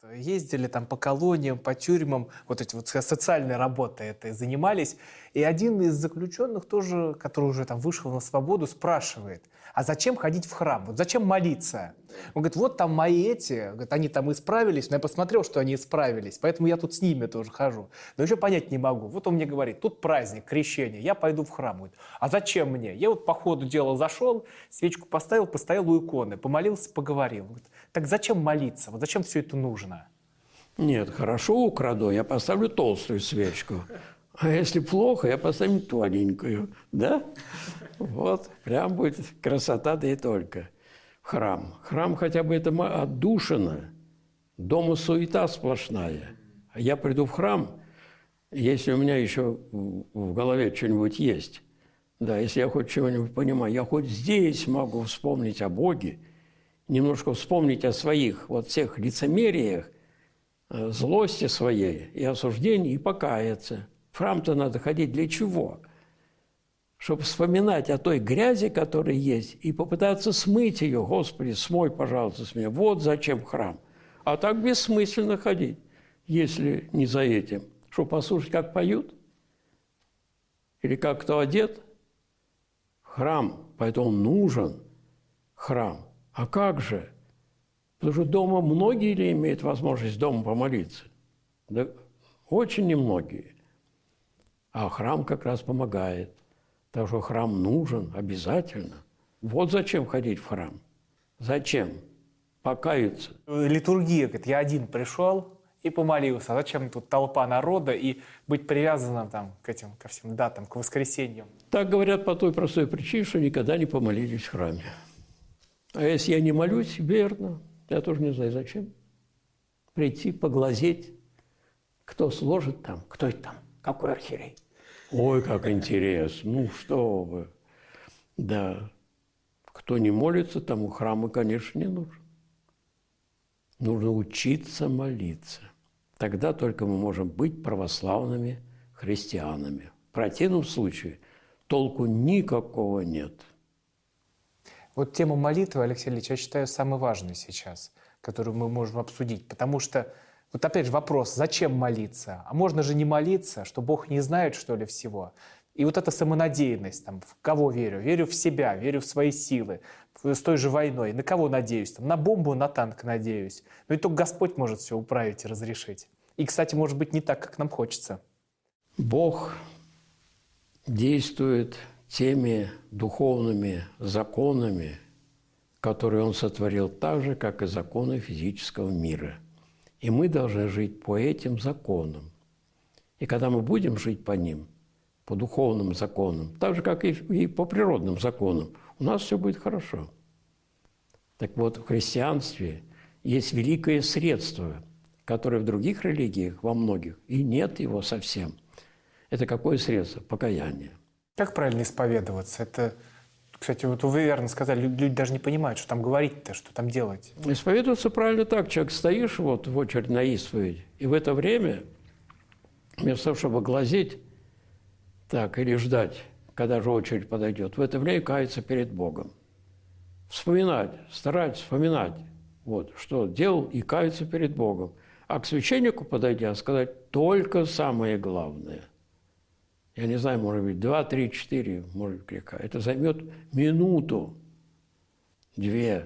Ездили там по колониям, по тюрьмам, вот эти вот социальной работой этой занимались. И один из заключенных тоже, который уже там вышел на свободу, спрашивает, а зачем ходить в храм? Вот зачем молиться? Он говорит, вот там мои эти, говорит, они там исправились, но я посмотрел, что они исправились, поэтому я тут с ними тоже хожу. Но еще понять не могу. Вот он мне говорит, тут праздник, крещение, я пойду в храм. Говорит, а зачем мне? Я вот по ходу дела зашел, свечку поставил, постоял у иконы, помолился, поговорил. Говорит, так зачем молиться? Вот зачем все это нужно? Нет, хорошо украду, я поставлю толстую свечку. А если плохо, я поставлю тоненькую. Да? Вот, прям будет красота, да и только. Храм. Храм хотя бы это отдушина. Дома суета сплошная. А я приду в храм, если у меня еще в голове что-нибудь есть. Да, если я хоть чего-нибудь понимаю, я хоть здесь могу вспомнить о Боге, немножко вспомнить о своих вот всех лицемериях, злости своей и осуждении, и покаяться. В храм-то надо ходить для чего? Чтобы вспоминать о той грязи, которая есть, и попытаться смыть ее. Господи, смой, пожалуйста, с меня. Вот зачем храм. А так бессмысленно ходить, если не за этим. Чтобы послушать, как поют? Или как кто одет? Храм, поэтому нужен храм. А как же? Потому что дома многие ли имеют возможность дома помолиться? Да очень немногие. А храм как раз помогает. Так что храм нужен обязательно. Вот зачем ходить в храм. Зачем? Покаяться. Литургия, говорит, я один пришел и помолился. А зачем тут толпа народа и быть привязанным там, ко всем датам, к воскресеньям? Так говорят по той простой причине, что никогда не помолились в храме. А если я не молюсь, верно. Я тоже не знаю, зачем. Прийти, поглазеть, кто сложит там, кто это там, какой архиерей. Ой, как интересно, ну что вы. Да, кто не молится, тому храма, конечно, не нужен. Нужно учиться молиться. Тогда только мы можем быть православными христианами. В противном случае толку никакого нет. Вот тему молитвы, Алексей Ильич, я считаю самой важной сейчас, которую мы можем обсудить. Потому что, вот опять же вопрос, зачем молиться? А можно же не молиться, что Бог не знает, что ли, всего? И вот эта самонадеянность, там, в кого верю? Верю в себя, верю в свои силы, с той же войной. На кого надеюсь? Там, на бомбу, на танк надеюсь. Но и только Господь может все управить и разрешить. И, кстати, может быть, не так, как нам хочется. Бог действует теми духовными законами, которые Он сотворил так же, как и законы физического мира. И мы должны жить по этим законам. И когда мы будем жить по ним, по духовным законам, так же, как и по природным законам, у нас все будет хорошо. Так вот, в христианстве есть великое средство, которое в других религиях, во многих, и нет его совсем. Это какое средство? Покаяние. Как правильно исповедоваться? Это, кстати, вот вы верно сказали, люди даже не понимают, что там говорить-то, что там делать. Исповедоваться правильно так. Человек стоишь вот в очередь на исповедь, и в это время, вместо того, чтобы глазеть так или ждать, когда же очередь подойдет, в это время каяться перед Богом. Вспоминать, стараться вспоминать, вот, что делал, и каяться перед Богом. А к священнику подойдя, сказать только самое главное. Я не знаю, может быть, 2, 3, 4, может быть, греха. Это займет минуту, 2.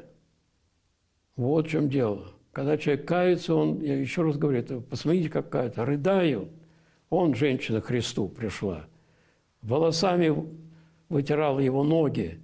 Вот в чем дело. Когда человек кается, он, я еще раз говорю, это, посмотрите, какая-то, рыдают. Он, женщина, к Христу пришла. Волосами вытирала его ноги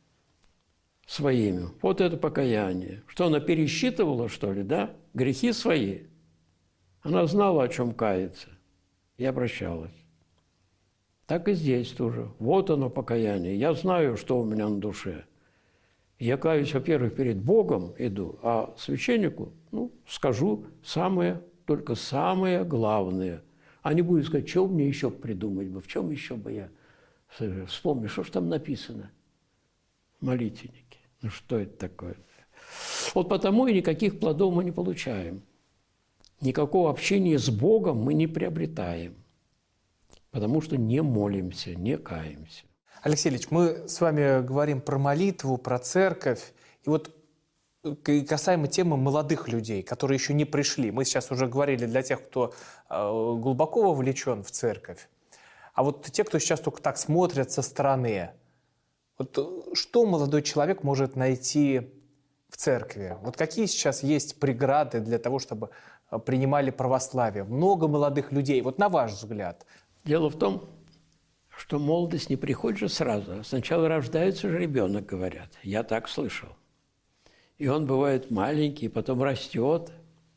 своими. Вот это покаяние. Что она пересчитывала, что ли, да? Грехи свои. Она знала, о чем каяться, и обращалась. Так и здесь тоже. Вот оно покаяние. Я знаю, что у меня на душе. Я каюсь, во-первых, перед Богом иду, а священнику, скажу только самое главное. А не буду сказать, что мне еще придумать бы, в чем еще бы я вспомнил, что же там написано в молитвеннике. Что это такое? Вот потому и никаких плодов мы не получаем. Никакого общения с Богом мы не приобретаем. Потому что не молимся, не каемся. Алексей Ильич, мы с вами говорим про молитву, про церковь. И вот Касаемо темы молодых людей, которые еще не пришли. Мы сейчас уже говорили для тех, кто глубоко вовлечен в церковь. А вот те, кто сейчас только так смотрят со стороны, вот что молодой человек может найти в церкви? Вот какие сейчас есть преграды для того, чтобы принимали православие? Много молодых людей. Вот на ваш взгляд. Дело в том, что молодость не приходит же сразу. Сначала рождается же ребенок, говорят. Я так слышал. И он бывает маленький, потом растет,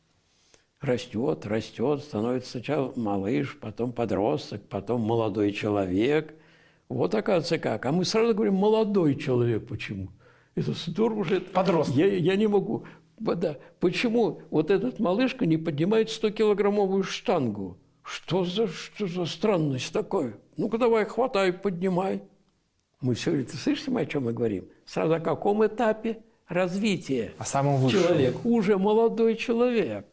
становится сначала малыш, потом подросток, потом молодой человек. Вот оказывается как. А мы сразу говорим «молодой человек». Почему? Это здорово же. Подросток. Я не могу. Да. Почему вот этот малышка не поднимает 100-килограммовую штангу? Что за странность такая? Ну-ка давай, хватай, поднимай. Мы все это слышим, о чем мы говорим? Сразу о каком этапе развития? О самом высшем. Человек, уже молодой человек.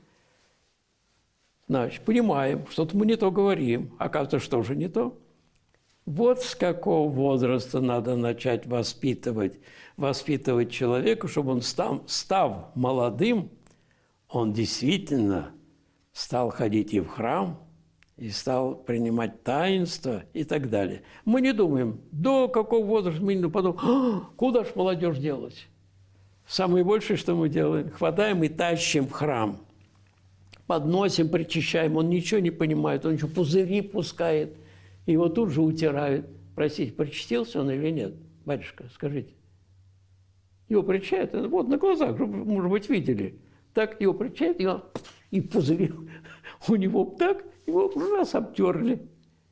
Значит, понимаем, что-то мы не то говорим. Оказывается, что же не то? Вот с какого возраста надо начать воспитывать человека, чтобы он, став молодым, он действительно стал ходить и в храм, и стал принимать таинства и так далее. Мы не думаем, до какого возраста мы не подумаем, куда ж молодежь делать? Самое большее, что мы делаем, хватаем и тащим в храм. Подносим, причащаем, он ничего не понимает, он еще пузыри пускает, и его тут же утирают. Простите, причастился он или нет? Батюшка, скажите. Его причащают, вот на глазах, может быть, видели. Так его причащают, и пузыри у него так, его раз обтерли.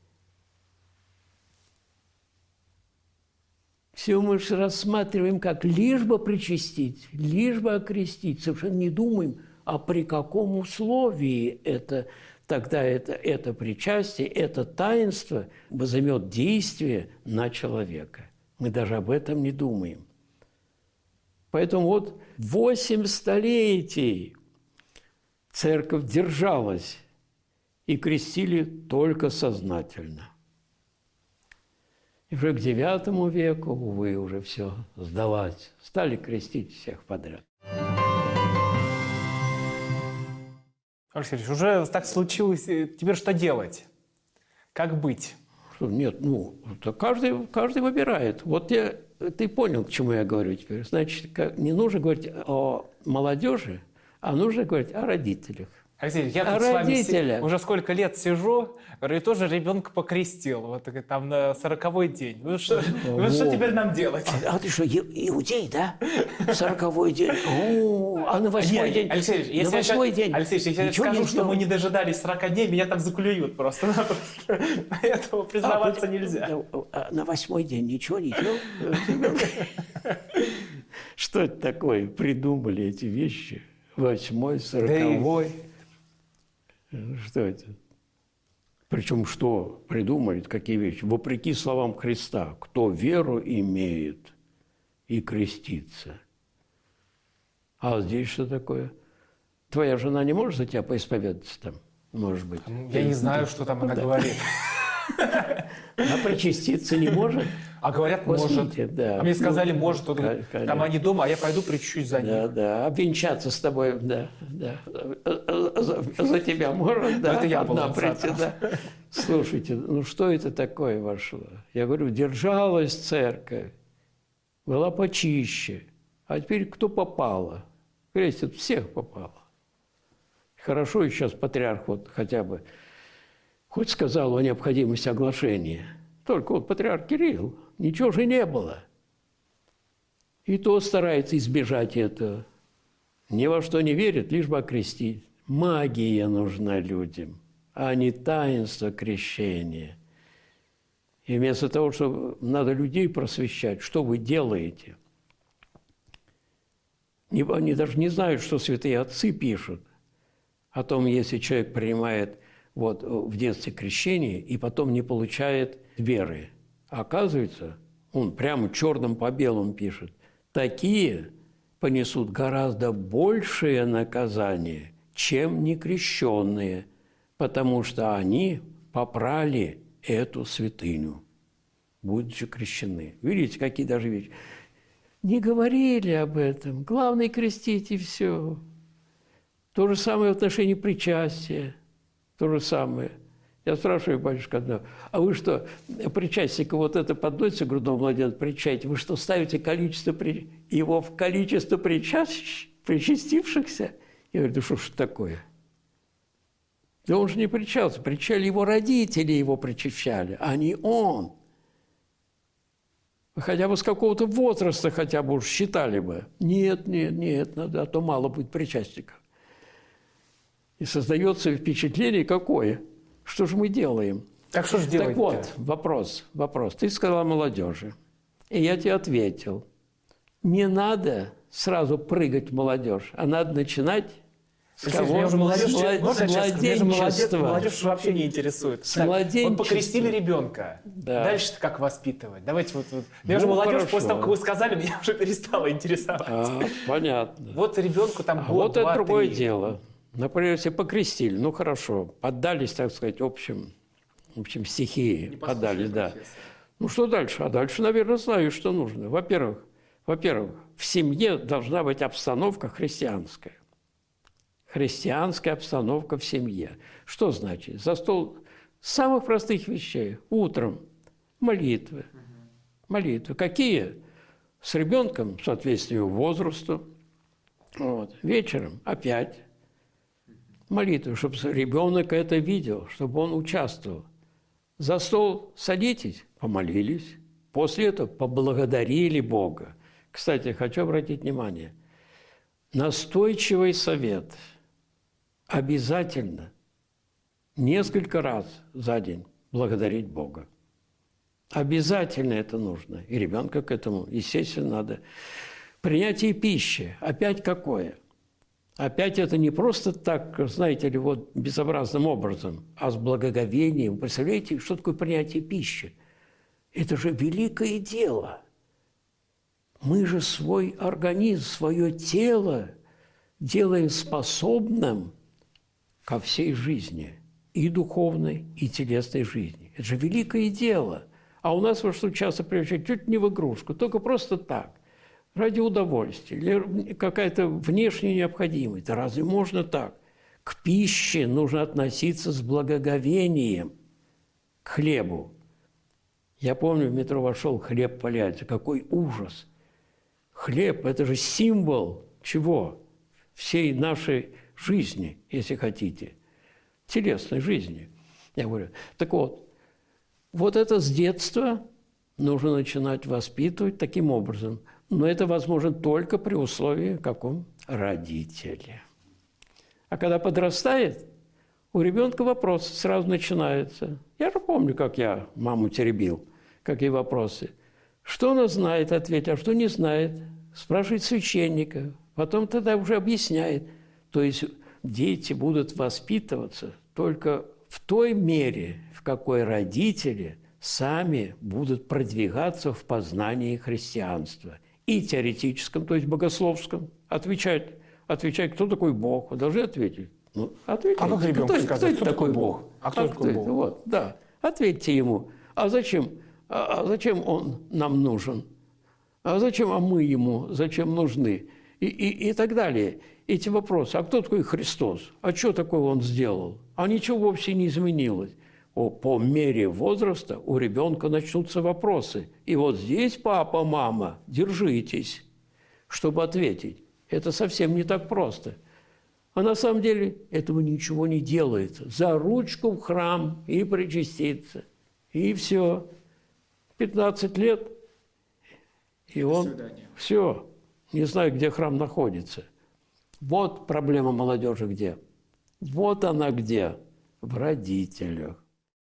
Все мы же рассматриваем как лишь бы причастить, лишь бы окрестить. Совершенно не думаем, а при каком условии тогда это причастие, это таинство возымет действие на человека. Мы даже об этом не думаем. Поэтому вот 8 столетий церковь держалась и крестили только сознательно. И уже к IX веку, увы, уже все сдалось. Стали крестить всех подряд. Алексей Ильич, уже так случилось. Теперь что делать? Как быть? Нет, это каждый выбирает. Вот ты понял, к чему я говорю теперь. Значит, не нужно говорить о молодежи, а нужно говорить о родителях. Алексей Ильич, я тут с вами уже сколько лет сижу, и тоже ребенка покрестил. Вот там на 40-й день. Ну что теперь нам делать? А ты что, иудей, да? 40-й день. А на 8-й день? Алексей Ильич, если я скажу, что мы не дожидались 40 дней, меня там заклюют просто. Поэтому признаваться нельзя. На 8-й день ничего не делал? Что это такое? Придумали эти вещи. 8-й, 40-й. Что это? Причем что придумали, какие вещи? Вопреки словам Христа, кто веру имеет и крестится. А здесь что такое? Твоя жена не может за тебя поисповедаться там, может быть? Я не знаю, что там она говорит. А причаститься не может? А говорят, может. Да. А мне сказали, может. Там они дома, а я пойду причащусь за них. Да. Обвенчаться с тобой, да. За тебя может, да. Это я был прийти, да. Слушайте, что это такое вошло? Я говорю, держалась церковь, была почище. А теперь кто попало? Крестят, всех попало. Хорошо, и сейчас патриарх вот хотя бы хоть сказал о необходимости оглашения. Только вот патриарх Кирилл, ничего же не было. И то старается избежать этого. Ни во что не верит, лишь бы окрестить. Магия нужна людям, а не таинство крещения. И вместо того, что надо людей просвещать, что вы делаете? Они даже не знают, что святые отцы пишут о том, если человек принимает в детстве крещение и потом не получает веры. А оказывается, он прямо черным по белому пишет, такие понесут гораздо большее наказание, чем некрещенные, потому что они попрали эту святыню, будучи крещены. Видите, какие даже вещи. Не говорили об этом. Главное – крестить, и все. То же самое в отношении причастия. То же самое. Я спрашиваю, батюшка, одного, а вы что, причастника вот это подносите грудного младенца, причаете, вы что, ставите его в количество причастившихся? Я говорю, да что ж такое? Да он же не причащался, причащали его родители, его причащали, а не он. Хотя бы с какого-то возраста хотя бы уж считали бы. Нет, надо, а то мало будет причастников. И создается впечатление какое? Что же мы делаем? Так что же делать? Так вот, вопрос. Ты сказала молодежи. И я тебе ответил. Не надо сразу прыгать в молодежь, а надо начинать с кого? Младенчества. Молодежь вообще не интересует. С младенчества. Вот покрестили ребенка. Да. Дальше-то как воспитывать? Давайте вот. Меня же молодежь, хорошо. после того, как вы сказали, меня уже перестала интересовать. Понятно. Вот ребенку там год, вот два, это другое 3. дело. Например, если покрестили, ну хорошо, поддались, так сказать, общим стихии, поддались, да. Ну что дальше? А дальше, наверное, знаю, что нужно. Во-первых, в семье должна быть обстановка христианская. Христианская обстановка в семье. Что значит? За стол самых простых вещей. Утром молитвы. Молитвы. Какие? С ребенком в соответствии возрасту. Вот. Вечером опять молитвы, чтобы ребенок это видел, чтобы он участвовал. За стол садитесь, помолились. После этого поблагодарили Бога. Кстати, хочу обратить внимание. Настойчивый совет. Обязательно несколько раз за день благодарить Бога. Обязательно это нужно. И ребенка к этому, естественно, надо. Принятие пищи. Опять какое? Опять это не просто так, знаете ли, вот безобразным образом, а с благоговением. Представляете, что такое принятие пищи? Это же великое дело. Мы же свой организм, свое тело делаем способным ко всей жизни, и духовной, и телесной жизни. Это же великое дело. А у нас во что часто превращают чуть не в игрушку, только просто так, ради удовольствия, или какая-то внешняя необходимость. Да разве можно так? К пище нужно относиться с благоговением, к хлебу. Я помню, в метро вошел, хлеб валяется. Какой ужас! Хлеб – это же символ чего? Всей нашей жизни, если хотите, телесной жизни. Я говорю, так вот это с детства нужно начинать воспитывать таким образом. Но это возможно только при условии каком? Родителя. А когда подрастает, у ребенка вопрос сразу начинается. Я же помню, как я маму теребил, какие вопросы. Что она знает, ответить, а что не знает. Спрашивает священника, потом тогда уже объясняет. То есть дети будут воспитываться только в той мере, в какой родители сами будут продвигаться в познании христианства. И теоретическом, то есть богословском. Отвечать, кто такой Бог. Вы должны ответить. Ну, ответьте. А как ребенку сказать, кто такой Бог? А кто такой Бог? Вот, да. Ответьте ему. А зачем он нам нужен? А зачем мы ему? Зачем нужны? И так далее. Эти вопросы. А кто такой Христос? А что такое он сделал? А ничего вовсе не изменилось. По мере возраста у ребенка начнутся вопросы. И вот здесь, папа, мама, держитесь, чтобы ответить. Это совсем не так просто. А на самом деле этого ничего не делается. За ручку в храм и причаститься. И все. 15 лет, и он все. Не знаю, где храм находится. Вот проблема молодежи где. Вот она где. В родителях.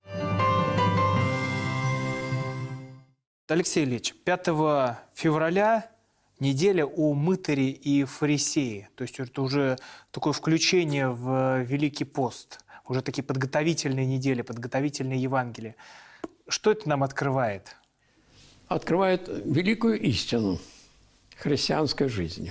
Алексей Ильич, 5 февраля неделя у мытари и фарисеи. То есть это уже такое включение в Великий пост. Уже такие подготовительные недели, подготовительные Евангелия. Что это нам открывает? Открывает великую истину христианской жизни.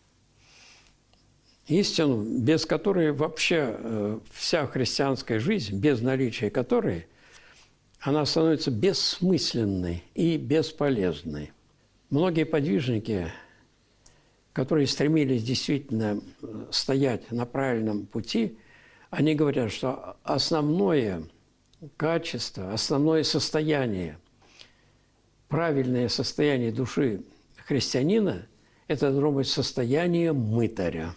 Истину, без которой вообще вся христианская жизнь, без наличия которой, она становится бессмысленной и бесполезной. Многие подвижники, которые стремились действительно стоять на правильном пути, они говорят, что основное качество, основное состояние, правильное состояние души христианина – это должно быть состояние мытаря.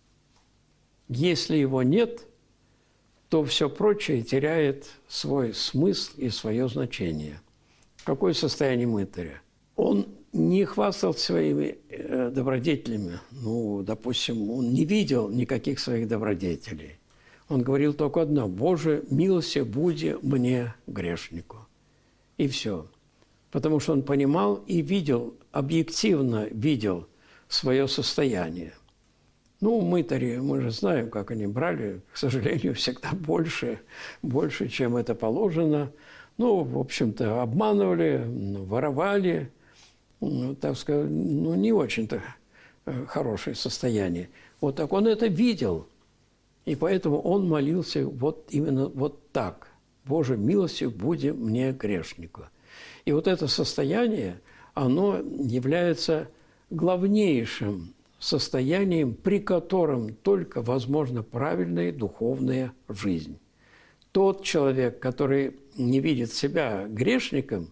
Если его нет, то все прочее теряет свой смысл и свое значение. Какое состояние мытаря? Он не хвастался своими добродетелями. Ну, допустим, он не видел никаких своих добродетелей. Он говорил только одно: «Боже, милости буди мне, грешнику». И все. Потому что он понимал и видел, объективно видел свое состояние. Ну, мытари, мы же знаем, как они брали, к сожалению, всегда больше, чем это положено. Ну, в общем-то, обманывали, воровали, так сказать, ну, не очень-то хорошее состояние. Вот так он это видел, и поэтому он молился вот именно вот так: «Боже, милостью буди мне, грешнику». И вот это состояние, оно является главнейшим состоянием, при котором только возможна правильная духовная жизнь. Тот человек, который не видит себя грешником,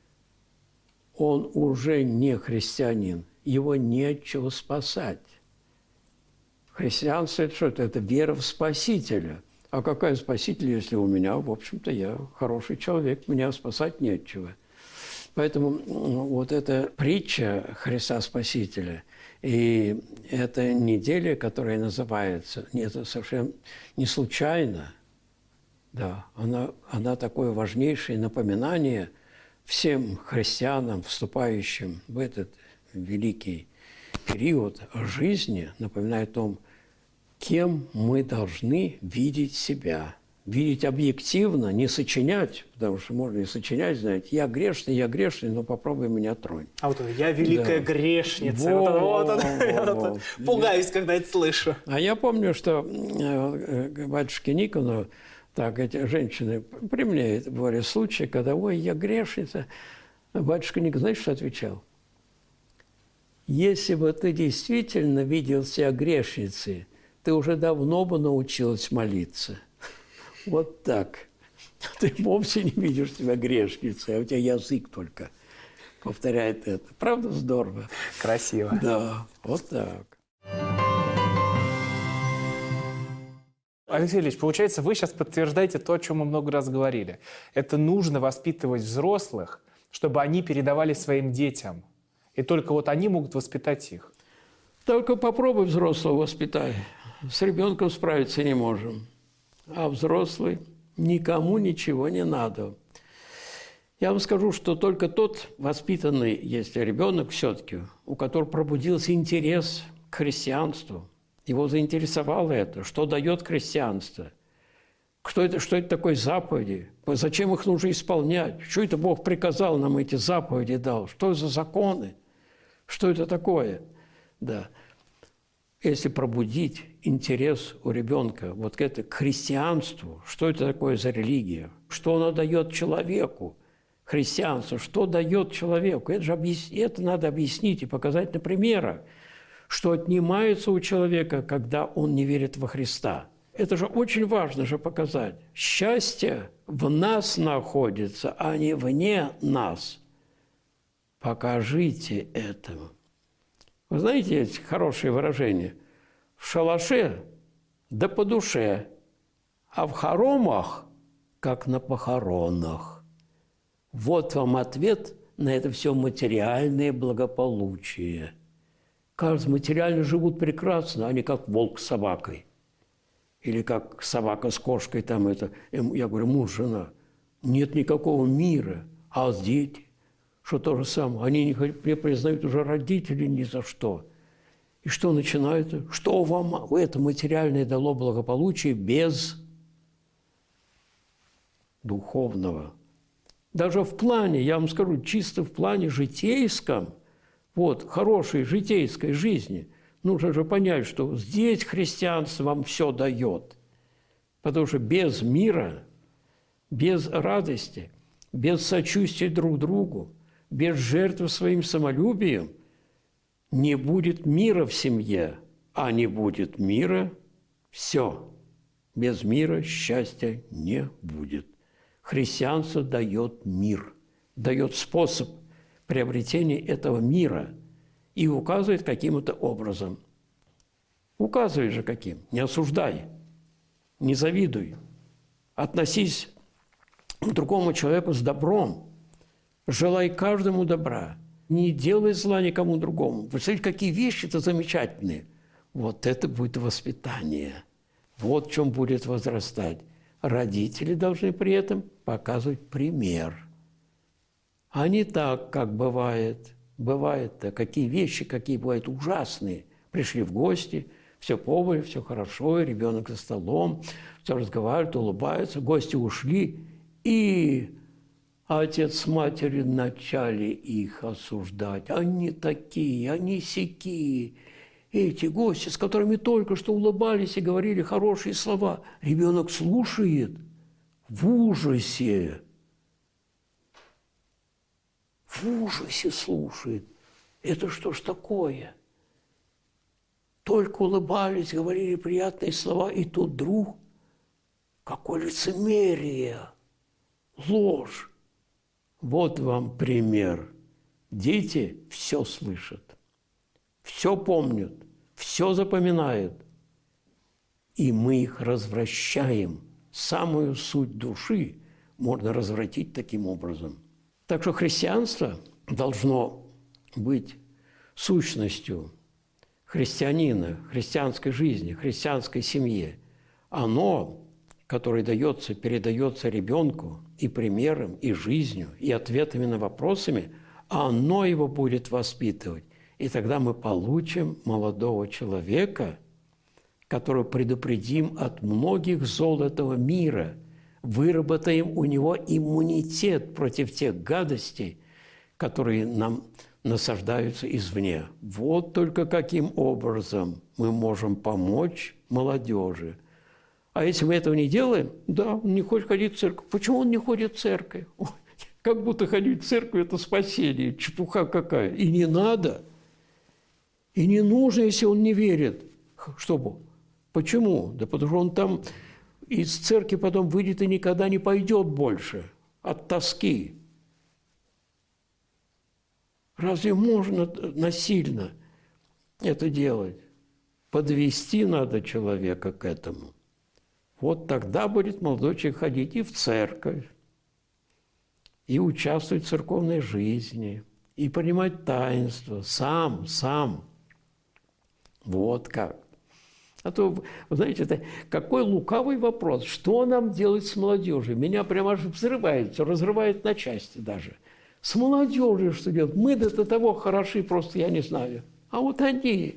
он уже не христианин, его не от чего спасать. Христианство – это что? Это вера в Спасителя. А какая Спаситель, если у меня, в общем-то, я хороший человек, меня спасать не от чего. Поэтому вот эта притча Христа Спасителя и эта неделя, которая называется, это совершенно не случайно, да, она такое важнейшее напоминание всем христианам, вступающим в этот великий период жизни, напоминает о том, кем мы должны видеть себя. Видеть объективно, не сочинять, потому что можно и сочинять, знаете, я грешный, но попробуй меня тронь. А вот это «я великая грешница», я пугаюсь, когда это слышу. А я помню, что батюшке Никону, так, эти женщины, при мне были случаи, когда, ой, я грешница. Батюшка Никон, знаешь, что отвечал? Если бы ты действительно видел себя грешницей, ты уже давно бы научилась молиться. Вот так. Ты вовсе не видишь себя грешницей, а у тебя язык только повторяет это. Правда здорово? Красиво. Да, вот так. Алексей Ильич, получается, вы сейчас подтверждаете то, о чем мы много раз говорили. Это нужно воспитывать взрослых, чтобы они передавали своим детям. И только вот они могут воспитать их. Только попробуй взрослого воспитай. С ребенком справиться не можем. А взрослый никому ничего не надо. Я вам скажу, что только тот воспитанный, если ребенок все-таки, у которого пробудился интерес к христианству, его заинтересовало это, что дает христианство, что это такое заповеди, зачем их нужно исполнять, что это Бог приказал нам эти заповеди дал, что за законы, что это такое, да. Если пробудить интерес у ребенка вот к христианству, что это такое за религия, что оно дает человеку, христианство, что дает человеку, это надо объяснить и показать на примерах, что отнимается у человека, когда он не верит во Христа. Это же очень важно же показать. Счастье в нас находится, а не вне нас. Покажите этого. Вы знаете, есть хорошее выражение: в шалаше да по душе, а в хоромах, как на похоронах. Вот вам ответ на это все материальное благополучие. Кажется, материально живут прекрасно, а не как волк с собакой. Или как собака с кошкой, там это, я говорю, муж, жена. Нет никакого мира, а дети. Что то же самое. Они не признают уже родителей ни за что. И что начинают? Что вам это материальное дало благополучие без духовного? Даже в плане, я вам скажу, чисто в плане житейском, вот, хорошей житейской жизни, нужно же понять, что здесь христианство вам все дает. Потому что без мира, без радости, без сочувствия друг другу, без жертвы своим самолюбием не будет мира в семье, а не будет мира – все. Без мира счастья не будет. Христианство дает мир, дает способ приобретения этого мира и указывает каким-то образом. Указывай же каким, не осуждай, не завидуй, относись к другому человеку с добром, желай каждому добра, не делай зла никому другому. Представляете, какие вещи-то замечательные. Вот это будет воспитание. Вот в чем будет возрастать. Родители должны при этом показывать пример. А не так, как бывает. Бывает-то, какие вещи, какие бывают ужасные. Пришли в гости, все побыли, все хорошо, ребенок за столом, все разговаривают, улыбаются, гости ушли, и отец с матерью начали их осуждать. Они такие, они сякие. Эти гости, с которыми только что улыбались и говорили хорошие слова, ребенок слушает в ужасе. В ужасе слушает. Это что ж такое? Только улыбались, говорили приятные слова, и тут вдруг какое лицемерие, ложь. Вот вам пример. Дети все слышат, все помнят, все запоминают. И мы их развращаем. Самую суть души можно развратить таким образом. Так что христианство должно быть сущностью христианина, христианской жизни, христианской семье. Оно, которое дается, передается ребенку и примером, и жизнью, и ответами на вопросами, оно его будет воспитывать. И тогда мы получим молодого человека, которого предупредим от многих зол этого мира, выработаем у него иммунитет против тех гадостей, которые нам насаждаются извне. Вот только каким образом мы можем помочь молодежи. А если мы этого не делаем, да, он не хочет ходить в церковь. Почему он не ходит в церковь? Ой, как будто ходить в церковь – это спасение, чепуха какая. И не надо. И не нужно, если он не верит. Чтобы? Почему? Да потому что он там из церкви потом выйдет и никогда не пойдет больше от тоски. Разве можно насильно это делать? Подвести надо человека к этому. Вот тогда будет молодой человек ходить и в церковь, и участвовать в церковной жизни, и принимать таинство сам. Вот как. А то, вы знаете, это какой лукавый вопрос. Что нам делать с молодежью? Меня прямо аж взрывает, разрывает на части даже. С молодежью что делать? Мы до того хороши, просто я не знаю. А вот они.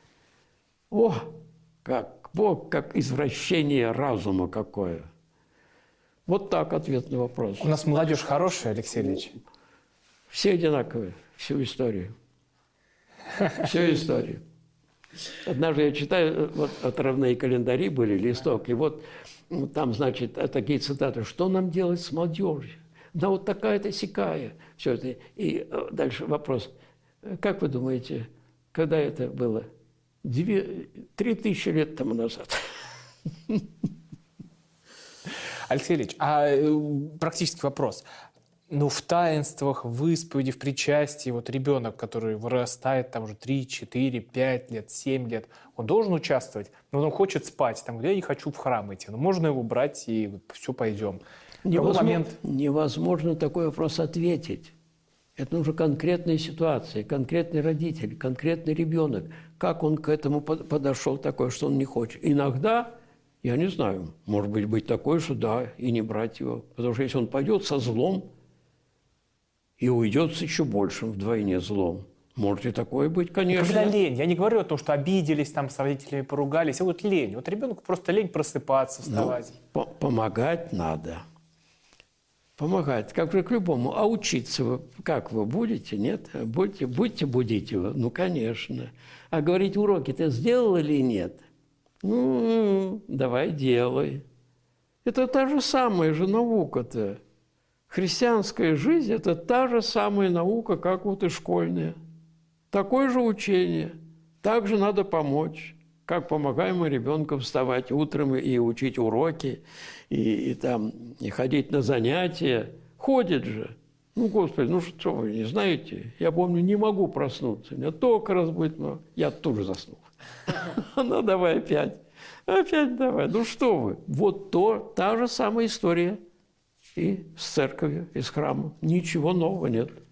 Как извращение разума какое. Вот так ответ на вопрос. У нас молодежь хорошая, Алексей Ильич? Все одинаковые, всю историю. Всю историю. Однажды я читаю, вот отрывные календари были, листок, и вот там, значит, такие цитаты. Что нам делать с молодежью? Да вот такая-то сякая. Все это. И дальше вопрос. Как вы думаете, когда это было? 3000 лет тому назад. Алексей Ильич, практический вопрос. Ну, в таинствах, в исповеди, в причастии, вот ребенок, который вырастает там уже 3, 4, 5 лет, 7 лет, он должен участвовать, но он хочет спать, там, я не хочу в храм идти, но можно его брать и вот, все, пойдем. Невозможно такой вопрос ответить. Это нужно конкретная ситуация, конкретный родитель, конкретный ребенок. Как он к этому подошел такой, что он не хочет. Иногда, я не знаю, может быть такой, что да, и не брать его. Потому что если он пойдет со злом и уйдет с еще большим вдвойне злом, может и такое быть, конечно. Когда лень. Я не говорю о том, что обиделись, там с родителями поругались, а вот лень. Вот ребенку просто лень просыпаться, вставать. Помогать надо. Помогать, как же к любому. А учиться вы, как вы будете, нет? Будете будить его? Ну, конечно. А говорить, уроки ты сделал или нет? Ну, давай делай. Это та же самая же наука-то. Христианская жизнь – это та же самая наука, как вот и школьная. Такое же учение. Также надо помочь. Как помогаем мы ребенку вставать утром и учить уроки, и ходить на занятия. Ходит же. Ну, Господи, ну что вы, не знаете? Я помню, не могу проснуться. У меня только разбудит. Я тут же заснул. Ну, давай опять. Опять давай. Ну, что вы? Вот та же самая история и с церковью, и с храмом. Ничего нового нет.